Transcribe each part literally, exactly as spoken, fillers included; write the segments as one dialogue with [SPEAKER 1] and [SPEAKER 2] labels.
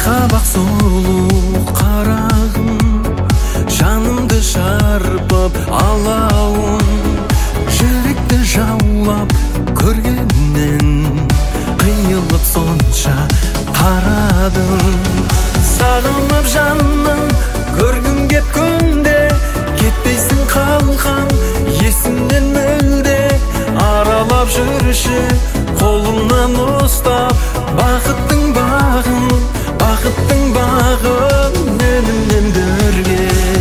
[SPEAKER 1] қабақ сұлу қарағым, жанымды шарпып алауын, жүректі жаулап көргеннен қиылып сонша қарадым. Сағынып жаным көргім кеп күнде, кетпейсің қалқам есімнен мүлде. Аралап жүрші қолымнан ұстап, бақыттың бағын, бақыттың бағын менімен бірге.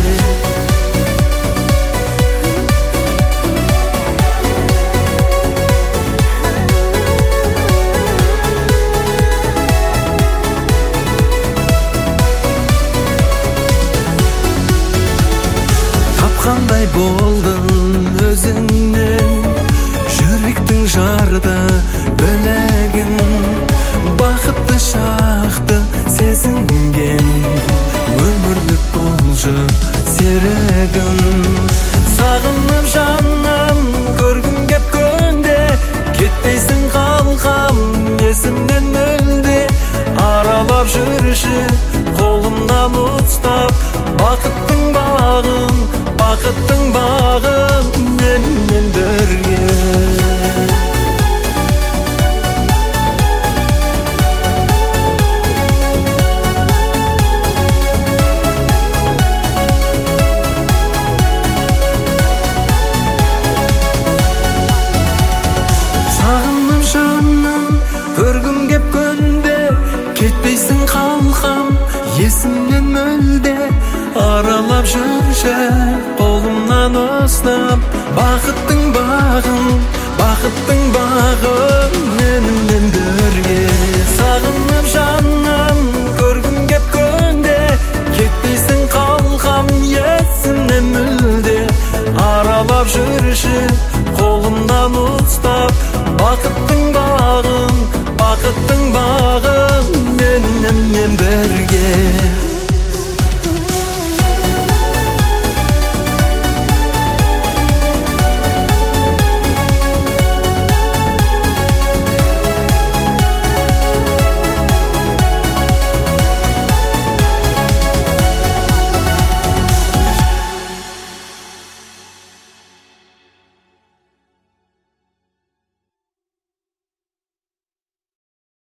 [SPEAKER 1] Қандай болдың өзіңнен, жүректің жарды бөлегін, бақытты шақты сезінген, өмірлік болжы серігін. Сағынып жаным көргім кеп күнде, кетпейсің қалқам есімнен мүлде. Аралап жүрші қолымнан ұстап, бақыттың бағын, бақыттың бағын менімен бірге. Сағынып жаным көргім кеп күнде, кетпейсің қалқам есімнен мүлде. Аралап жүрші қолымнан ұстап, бақыттың бағын, бақыттың бағын менімен бірге. Сағынып жаным көргім кеп күнде, кетпейсің қалқам есімнен мүлде. Аралап жүрші қолымнан ұстап, бақыттың бағын, бақыттың бағын менімен бірге.